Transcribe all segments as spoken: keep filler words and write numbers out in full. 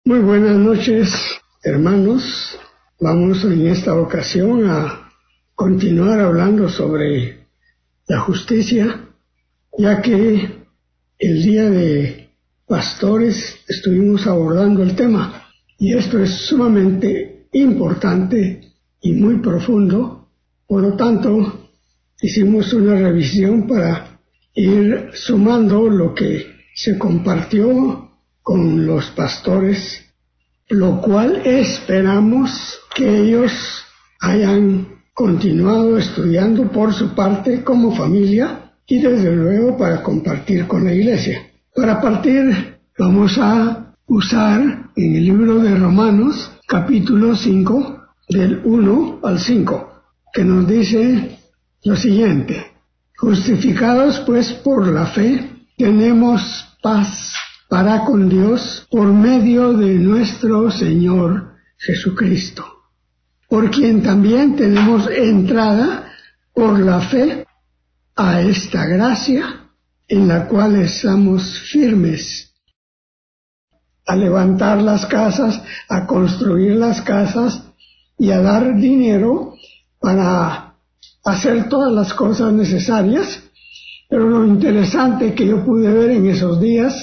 Muy buenas noches, hermanos. Vamos en esta ocasión a continuar hablando sobre la justicia, ya que el día de pastores estuvimos abordando el tema, y esto es sumamente importante y muy profundo. Por lo tanto, hicimos una revisión para ir sumando lo que se compartió con los pastores, lo cual esperamos que ellos hayan continuado estudiando por su parte como familia y desde luego para compartir con la iglesia. Para partir vamos a usar en el libro de Romanos capítulo cinco del uno al cinco, que nos dice lo siguiente: justificados pues por la fe tenemos paz para con Dios por medio de nuestro Señor Jesucristo, por quien también tenemos entrada por la fe a esta gracia en la cual estamos firmes, a levantar las casas, a construir las casas y a dar dinero para hacer todas las cosas necesarias. Pero lo interesante que yo pude ver en esos días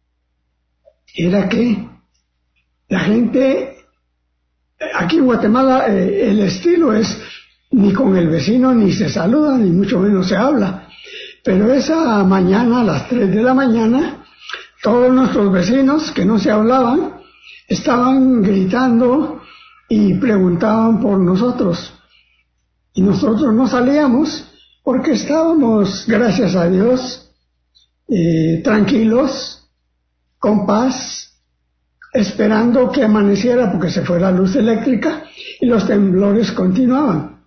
era que la gente, aquí en Guatemala, eh, el estilo es ni con el vecino ni se saluda, ni mucho menos se habla. Pero esa mañana, a las tres de la mañana, todos nuestros vecinos que no se hablaban estaban gritando y preguntaban por nosotros. Y nosotros no salíamos porque estábamos, gracias a Dios, eh, tranquilos, con paz, esperando que amaneciera porque se fue la luz eléctrica y los temblores continuaban.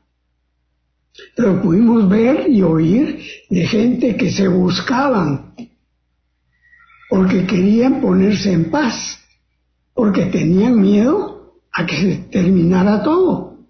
Pero pudimos ver y oír de gente que se buscaban porque querían ponerse en paz, porque tenían miedo a que se terminara todo.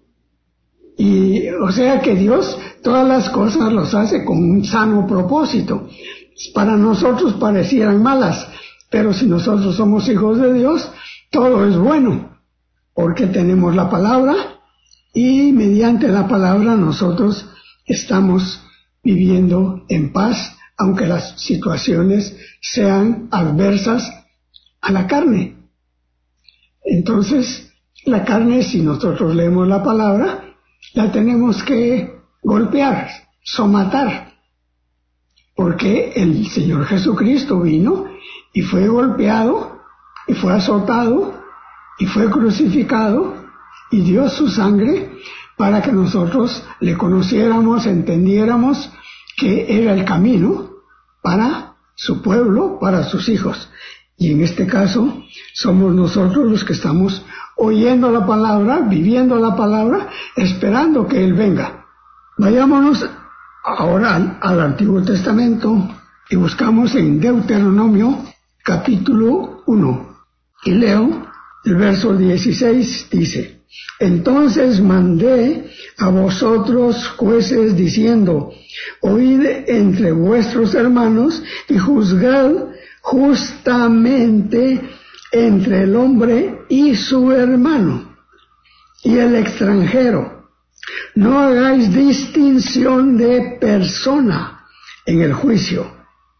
Y o sea que Dios todas las cosas los hace con un sano propósito. Para nosotros parecieran malas, pero si nosotros somos hijos de Dios, todo es bueno, porque tenemos la palabra y mediante la palabra nosotros estamos viviendo en paz, aunque las situaciones sean adversas a la carne. Entonces, la carne, si nosotros leemos la palabra, la tenemos que golpear, somatar, porque el Señor Jesucristo vino y fue golpeado, y fue azotado, y fue crucificado, y dio su sangre para que nosotros le conociéramos, entendiéramos que era el camino para su pueblo, para sus hijos. Y en este caso, somos nosotros los que estamos oyendo la palabra, viviendo la palabra, esperando que Él venga. Vayámonos ahora al, al Antiguo Testamento y buscamos en Deuteronomio capítulo uno. Y leo el verso dieciséis, dice: entonces mandé a vosotros jueces diciendo, oíd entre vuestros hermanos y juzgad justamente entre el hombre y su hermano y el extranjero. No hagáis distinción de persona en el juicio.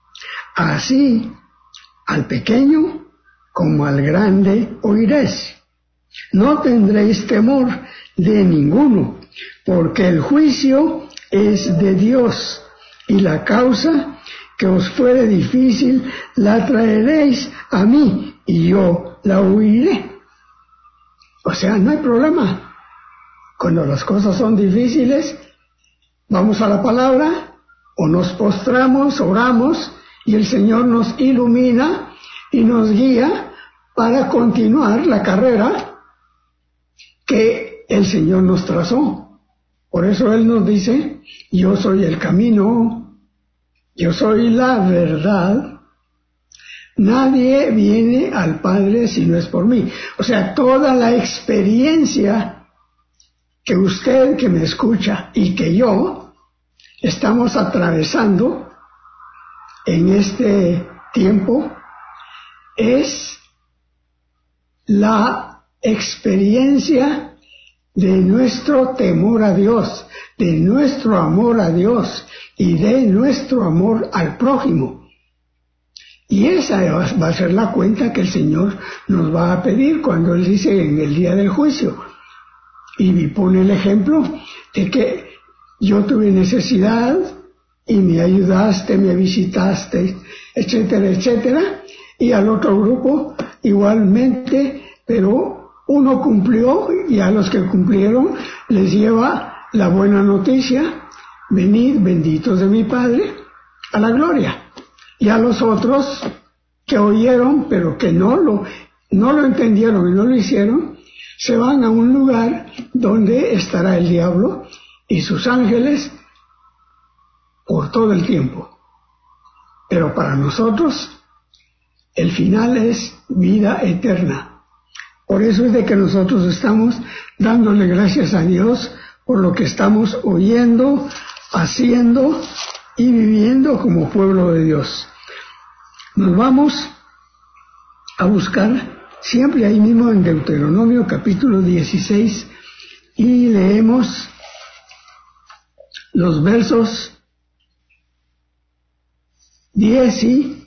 Así, al pequeño como al grande oiréis. No tendréis temor de ninguno, porque el juicio es de Dios, y la causa que os fuere difícil la traeréis a mí, y yo la oiré. O sea, no hay problema. Cuando las cosas son difíciles, vamos a la palabra, o nos postramos, oramos, y el Señor nos ilumina y nos guía para continuar la carrera que el Señor nos trazó. Por eso Él nos dice, yo soy el camino, yo soy la verdad, nadie viene al Padre si no es por mí. O sea, toda la experiencia que usted que me escucha y que yo estamos atravesando en este tiempo es la experiencia de nuestro temor a Dios, de nuestro amor a Dios y de nuestro amor al prójimo. Y esa va a ser la cuenta que el Señor nos va a pedir cuando Él dice en el día del juicio. Y pone el ejemplo de que yo tuve necesidad y me ayudaste, me visitaste, etcétera, etcétera. Y al otro grupo igualmente, pero uno cumplió y a los que cumplieron les lleva la buena noticia: venid benditos de mi Padre a la gloria. Y a los otros que oyeron pero que no lo, no lo entendieron y no lo hicieron, se van a un lugar donde estará el diablo y sus ángeles por todo el tiempo. Pero para nosotros el final es vida eterna. Por eso es de que nosotros estamos dándole gracias a Dios por lo que estamos oyendo, haciendo y viviendo como pueblo de Dios. Nos vamos a buscar siempre ahí mismo en Deuteronomio capítulo dieciséis y leemos los versos dieciocho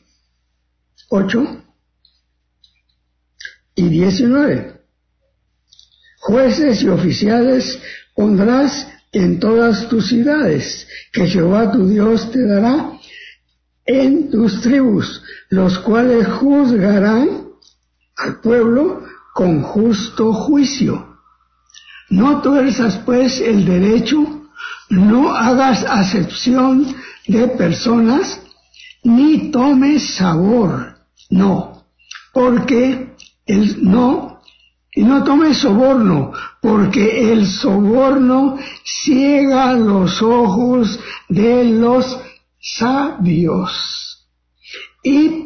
y diecinueve. Jueces y oficiales pondrás en todas tus ciudades, que Jehová tu Dios te dará en tus tribus, los cuales juzgarán al pueblo con justo juicio. No tuerzas pues el derecho, no hagas acepción de personas, ni tomes sabor, no, porque el no, y no tomes soborno, porque el soborno ciega los ojos de los sabios y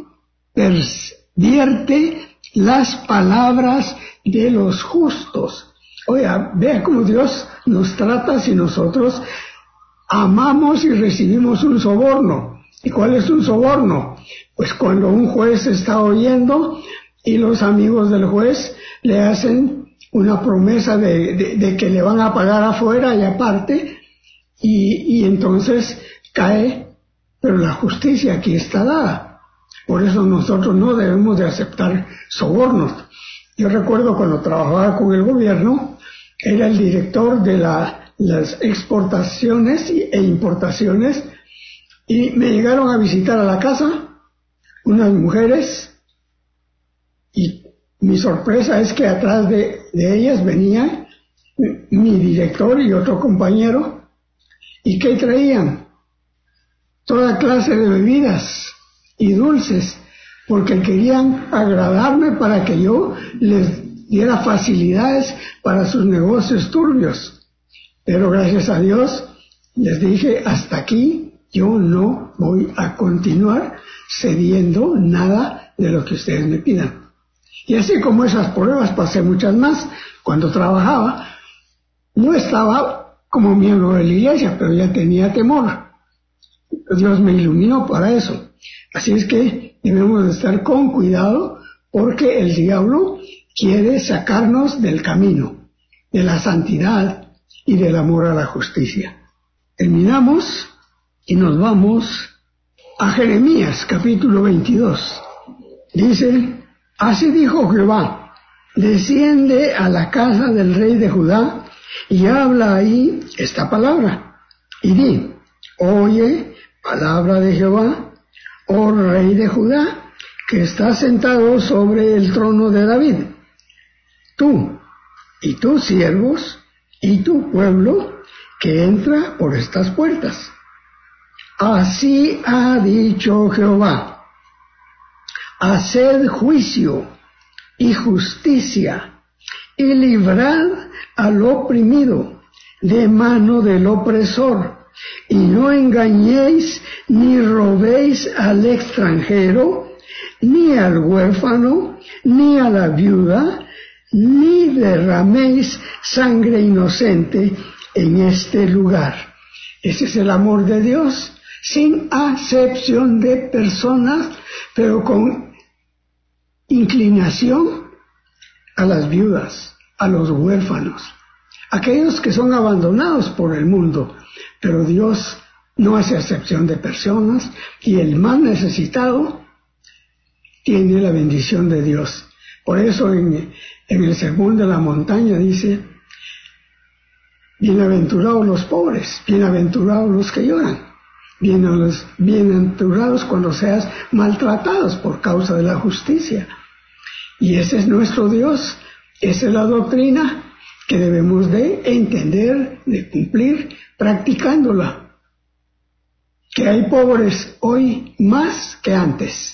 pervierte las palabras de los justos. Oiga, vea cómo Dios nos trata si nosotros amamos y recibimos un soborno. ¿Y cuál es un soborno? Pues cuando un juez está oyendo y los amigos del juez le hacen una promesa de, de, de que le van a pagar afuera y aparte, y, y entonces cae. Pero la justicia aquí está dada. Por eso nosotros no debemos de aceptar sobornos. Yo recuerdo cuando trabajaba con el gobierno, era el director de la, las exportaciones e importaciones, y me llegaron a visitar a la casa unas mujeres, y mi sorpresa es que atrás de, de ellas venía mi director y otro compañero. ¿Y qué traían? Toda clase de bebidas y dulces, porque querían agradarme para que yo les diera facilidades para sus negocios turbios. Pero gracias a Dios les dije, hasta aquí, yo no voy a continuar cediendo nada de lo que ustedes me pidan. Y así como esas pruebas pasé muchas más. Cuando trabajaba no estaba como miembro de la iglesia, pero ya tenía temor. Dios me iluminó para eso. Así es que debemos de estar con cuidado, porque el diablo quiere sacarnos del camino, de la santidad y del amor a la justicia. Terminamos y nos vamos a Jeremías capítulo veintidós. Dice: así dijo Jehová, desciende a la casa del rey de Judá y habla ahí esta palabra, y di: oye palabra de Jehová, oh rey de Judá, que está sentado sobre el trono de David, tú y tus siervos y tu pueblo que entra por estas puertas. Así ha dicho Jehová: haced juicio y justicia, y librad al oprimido de mano del opresor, y no engañéis ni robéis al extranjero, ni al huérfano, ni a la viuda, ni derraméis sangre inocente en este lugar. Ese es el amor de Dios, sin acepción de personas, pero con inclinación a las viudas, a los huérfanos, aquellos que son abandonados por el mundo, pero Dios no hace acepción de personas y el más necesitado tiene la bendición de Dios. Por eso en, en el Sermón de la Montaña dice: bienaventurados los pobres, bienaventurados los que lloran, bienaventurados cuando seas maltratados por causa de la justicia. Y ese es nuestro Dios, esa es la doctrina que debemos de entender, de cumplir, practicándola. Que hay pobres hoy más que antes.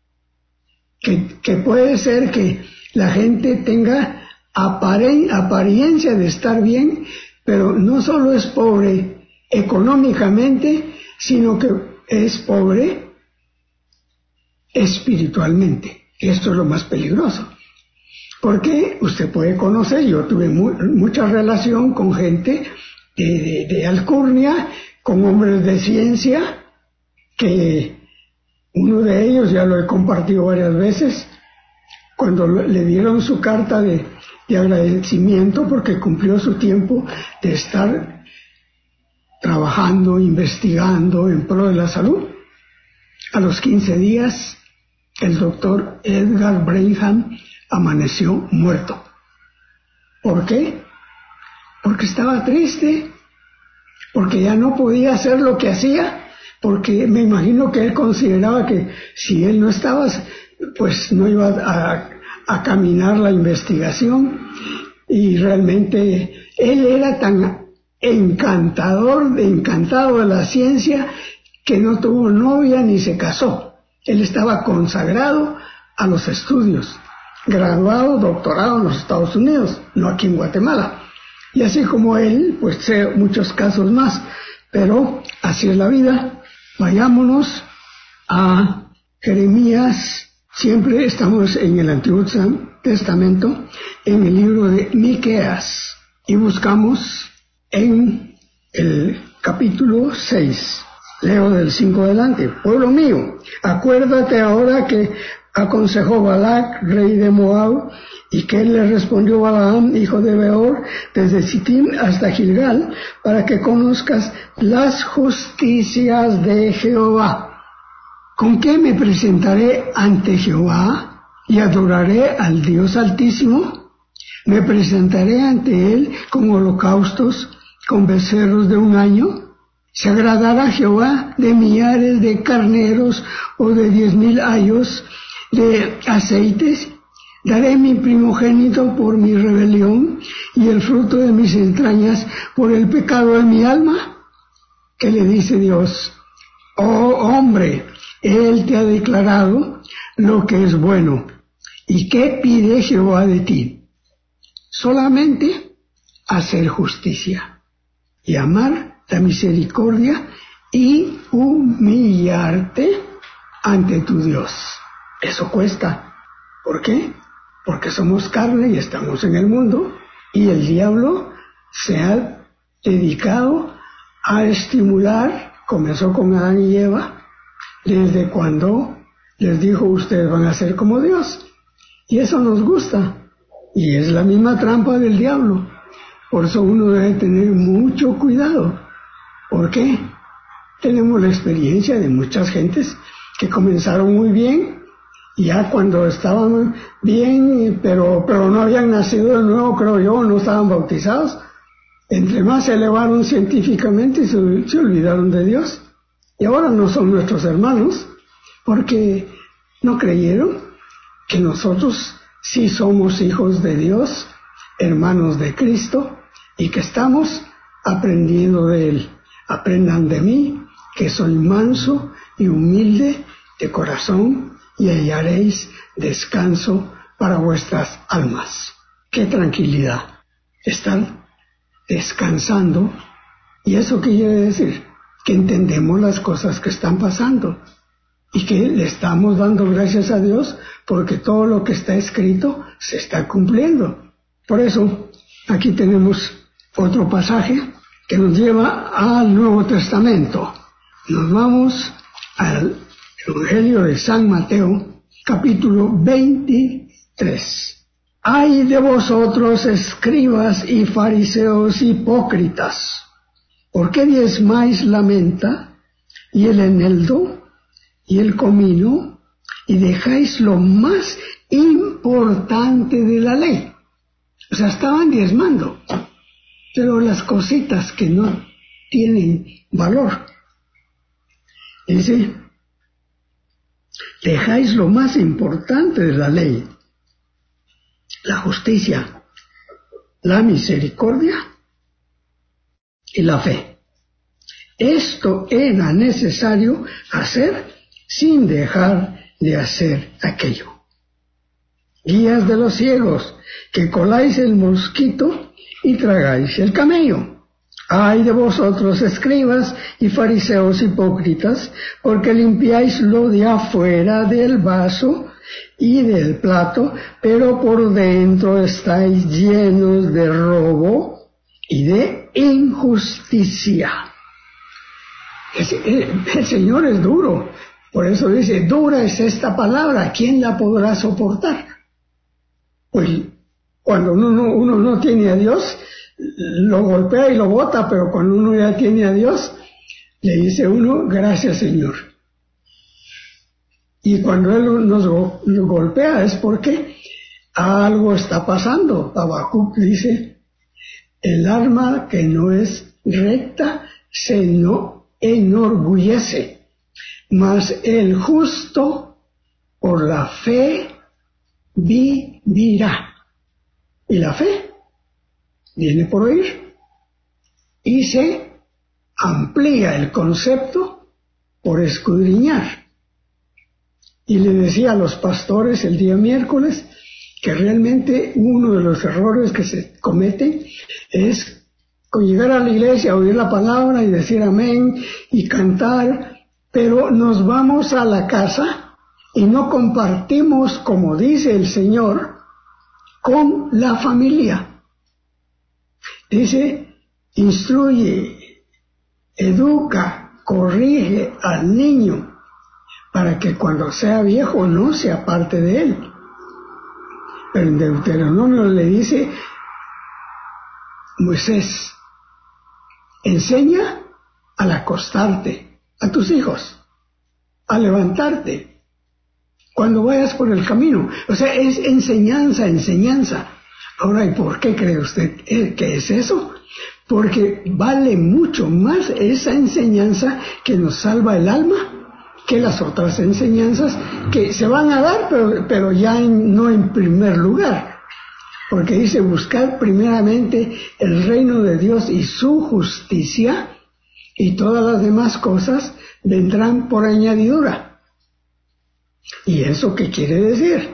Que, que puede ser que la gente tenga aparen, apariencia de estar bien, pero no solo es pobre económicamente, sino que es pobre espiritualmente. Esto es lo más peligroso. Porque usted puede conocer, yo tuve mu mucha relación con gente de, de, de alcurnia, con hombres de ciencia, que uno de ellos, ya lo he compartido varias veces, cuando le dieron su carta de, de agradecimiento porque cumplió su tiempo de estar trabajando, investigando en pro de la salud, a los quince días el doctor Edgar Brenham amaneció muerto. ¿Por qué? Porque estaba triste, porque ya no podía hacer lo que hacía, porque me imagino que él consideraba que si él no estaba, pues no iba a, a caminar la investigación, y realmente él era tan encantador, encantado de la ciencia, que no tuvo novia ni se casó. Él estaba consagrado a los estudios, graduado, doctorado en los Estados Unidos, no aquí en Guatemala. Y así como él, pues sé muchos casos más, pero así es la vida. Vayámonos a Jeremías, siempre estamos en el Antiguo Testamento, en el libro de Miqueas, y buscamos en el capítulo seis. Leo del cinco adelante. Pueblo mío, acuérdate ahora que aconsejó Balac, rey de Moab, y que él le respondió Balaam, hijo de Beor, desde Sittim hasta Gilgal, para que conozcas las justicias de Jehová. ¿Con qué me presentaré ante Jehová y adoraré al Dios Altísimo? ¿Me presentaré ante él con holocaustos, con becerros de un año? ¿Se agradará Jehová de millares de carneros o de diez mil ayos de aceites? ¿Daré mi primogénito por mi rebelión y el fruto de mis entrañas por el pecado de mi alma? ¿Qué le dice Dios? Oh hombre, Él te ha declarado lo que es bueno. ¿Y qué pide Jehová de ti? Solamente hacer justicia y amar la misericordia y humillarte ante tu Dios. Eso cuesta. ¿Por qué? Porque somos carne y estamos en el mundo, y el diablo se ha dedicado a estimular, comenzó con Adán y Eva, desde cuando les dijo: ustedes van a ser como Dios, y eso nos gusta, y es la misma trampa del diablo. Por eso uno debe tener mucho cuidado. ¿Por qué? Tenemos la experiencia de muchas gentes que comenzaron muy bien, y ya cuando estaban bien, pero, pero no habían nacido de nuevo, creo yo, no estaban bautizados, entre más se elevaron científicamente y se, se olvidaron de Dios. Y ahora no son nuestros hermanos, porque no creyeron que nosotros sí somos hijos de Dios, hermanos de Cristo, y que estamos aprendiendo de Él. Aprendan de mí, que soy manso y humilde de corazón, y hallaréis descanso para vuestras almas. ¡Qué tranquilidad! Están descansando, y eso quiere decir que entendemos las cosas que están pasando y que le estamos dando gracias a Dios porque todo lo que está escrito se está cumpliendo. Por eso aquí tenemos otro pasaje que nos lleva al Nuevo Testamento. Nos vamos al Evangelio de San Mateo, capítulo veintitrés. ¡ay de vosotros, escribas y fariseos hipócritas! ¿Por qué diezmáis la menta y el eneldo y el comino y dejáis lo más importante de la ley? O sea, estaban diezmando, pero las cositas que no tienen valor. Dice, dejáis lo más importante de la ley, la justicia, la misericordia y la fe. Esto era necesario hacer sin dejar de hacer aquello. Guías de los ciegos, que coláis el mosquito y tragáis el camello. ¡Ay de vosotros, escribas y fariseos hipócritas, porque limpiáis lo de afuera del vaso y del plato, pero por dentro estáis llenos de robo y de injusticia! El, el Señor es duro, por eso dice, dura es esta palabra, ¿quién la podrá soportar? Pues cuando uno, uno no tiene a Dios, lo golpea y lo bota, pero cuando uno ya tiene a Dios, le dice uno, gracias Señor. Y cuando Él nos go- nos golpea es porque algo está pasando. Habacuc dice, el alma que no es recta se no enorgullece, mas el justo por la fe vivirá. Y la fe viene por oír. Y se amplía el concepto por escudriñar. Y le decía a los pastores el día miércoles que realmente uno de los errores que se cometen es llegar a la iglesia, oír la palabra y decir amén y cantar, pero nos vamos a la casa y no compartimos, como dice el Señor, con la familia. Dice, instruye, educa, corrige al niño para que cuando sea viejo no se aparte de él. Pero en Deuteronomio le dice, Moisés, enseña al acostarte a tus hijos, a levantarte, cuando vayas por el camino. O sea, es enseñanza, enseñanza. Ahora, ¿y por qué cree usted que es eso? Porque vale mucho más esa enseñanza que nos salva el alma que las otras enseñanzas que se van a dar, pero, pero ya en, no en primer lugar. Porque dice, buscar primeramente el reino de Dios y su justicia, y todas las demás cosas vendrán por añadidura. ¿Y eso qué quiere decir?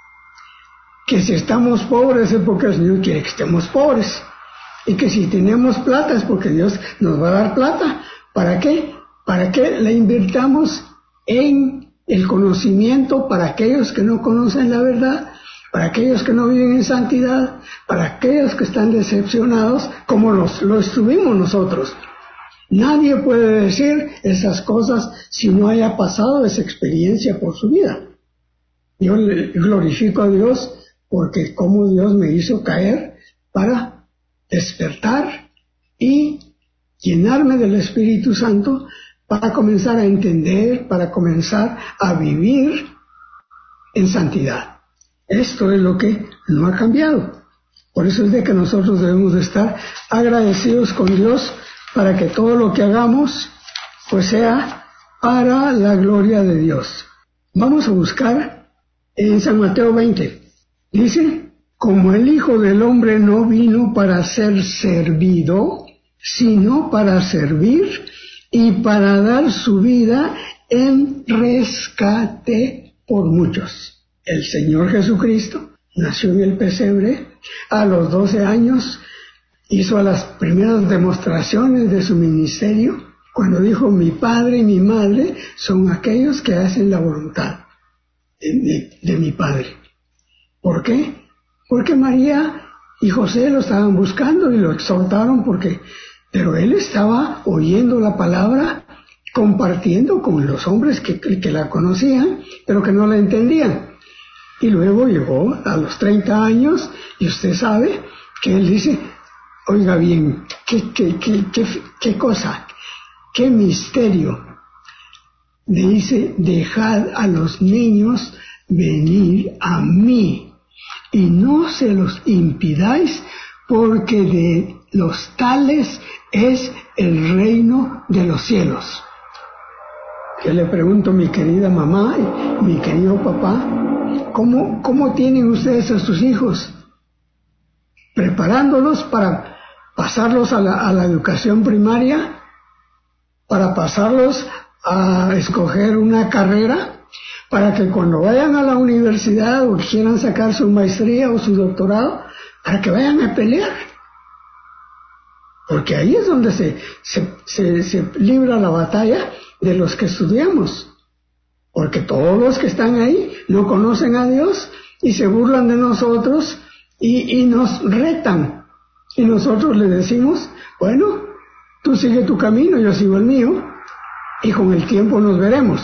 Que si estamos pobres es porque el Señor quiere que estemos pobres. Y que si tenemos plata es porque Dios nos va a dar plata. ¿Para qué? Para que la invirtamos en el conocimiento para aquellos que no conocen la verdad, para aquellos que no viven en santidad, para aquellos que están decepcionados, como los, lo estuvimos nosotros. Nadie puede decir esas cosas si no haya pasado esa experiencia por su vida. Yo le glorifico a Dios porque como Dios me hizo caer para despertar y llenarme del Espíritu Santo para comenzar a entender, para comenzar a vivir en santidad. Esto es lo que no ha cambiado. Por eso es de que nosotros debemos de estar agradecidos con Dios para que todo lo que hagamos pues sea para la gloria de Dios. Vamos a buscar en San Mateo veinte. Dice, como el Hijo del Hombre no vino para ser servido, sino para servir y para dar su vida en rescate por muchos. El Señor Jesucristo nació en el pesebre, a los doce años hizo las primeras demostraciones de su ministerio, cuando dijo, mi padre y mi madre son aquellos que hacen la voluntad de, de, de mi padre. ¿Por qué? Porque María y José lo estaban buscando y lo exhortaron, porque, pero él estaba oyendo la palabra, compartiendo con los hombres que, que la conocían, pero que no la entendían. Y luego llegó a los treinta años y usted sabe que él dice, oiga bien, qué, qué, qué, qué, qué cosa, qué misterio. Le dice, dejad a los niños venir a mí y no se los impidáis, porque de los tales es el reino de los cielos. Yo le pregunto, mi querida mamá y mi querido papá, ¿cómo, cómo tienen ustedes a sus hijos? ¿Preparándolos para pasarlos a la, a la educación primaria? ¿Para pasarlos a escoger una carrera? ¿Para que cuando vayan a la universidad o quieran sacar su maestría o su doctorado, para que vayan a pelear? Porque ahí es donde se, se, se, se libra la batalla de los que estudiamos, porque todos los que están ahí no conocen a Dios y se burlan de nosotros y, y nos retan, y nosotros les decimos, bueno, tú sigue tu camino, yo sigo el mío, y con el tiempo nos veremos.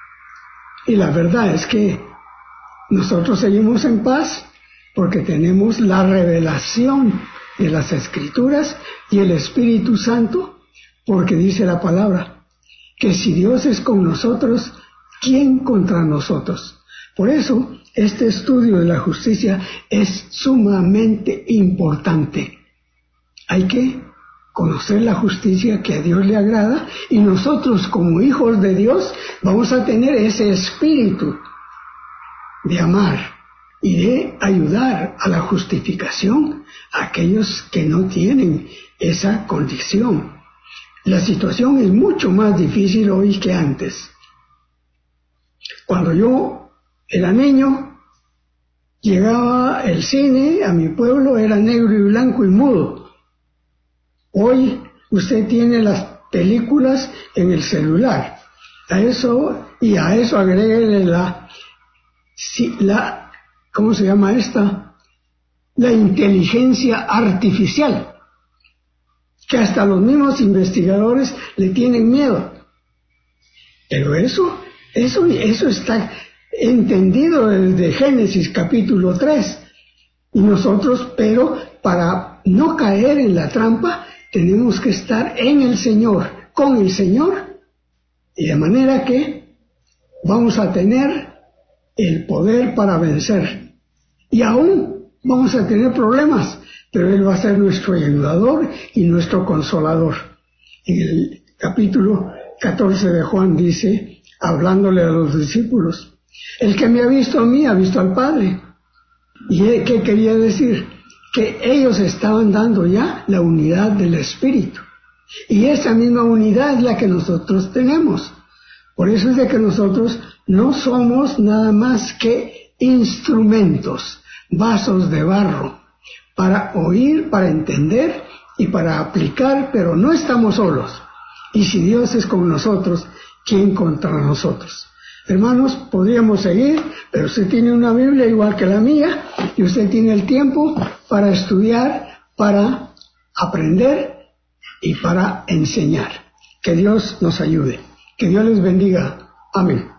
Y la verdad es que nosotros seguimos en paz porque tenemos la revelación de las Escrituras y el Espíritu Santo, porque dice la palabra que si Dios es con nosotros, ¿quién contra nosotros? Por eso, este estudio de la justicia es sumamente importante. Hay que conocer la justicia que a Dios le agrada, y nosotros como hijos de Dios vamos a tener ese espíritu de amar y de ayudar a la justificación a aquellos que no tienen esa condición. La situación es mucho más difícil hoy que antes. Cuando yo era niño, llegaba el cine a mi pueblo, era negro y blanco y mudo. Hoy usted tiene las películas en el celular. A eso, y a eso agréguele la, la, ¿cómo se llama esta? La inteligencia artificial, que hasta los mismos investigadores le tienen miedo. Pero eso, eso, eso está entendido desde Génesis capítulo tres. Y nosotros, pero para no caer en la trampa, tenemos que estar en el Señor, con el Señor, y de manera que vamos a tener el poder para vencer. Y aún vamos a tener problemas, pero Él va a ser nuestro ayudador y nuestro consolador. En el capítulo catorce de Juan dice, hablándole a los discípulos, el que me ha visto a mí ha visto al Padre. ¿Y qué quería decir? Que ellos estaban dando ya la unidad del Espíritu. Y esa misma unidad es la que nosotros tenemos. Por eso es de que nosotros no somos nada más que instrumentos, vasos de barro, para oír, para entender y para aplicar, pero no estamos solos. Y si Dios es con nosotros, ¿quién contra nosotros? Hermanos, podríamos seguir, pero usted tiene una Biblia igual que la mía, y usted tiene el tiempo para estudiar, para aprender y para enseñar. Que Dios nos ayude. Que Dios les bendiga. Amén.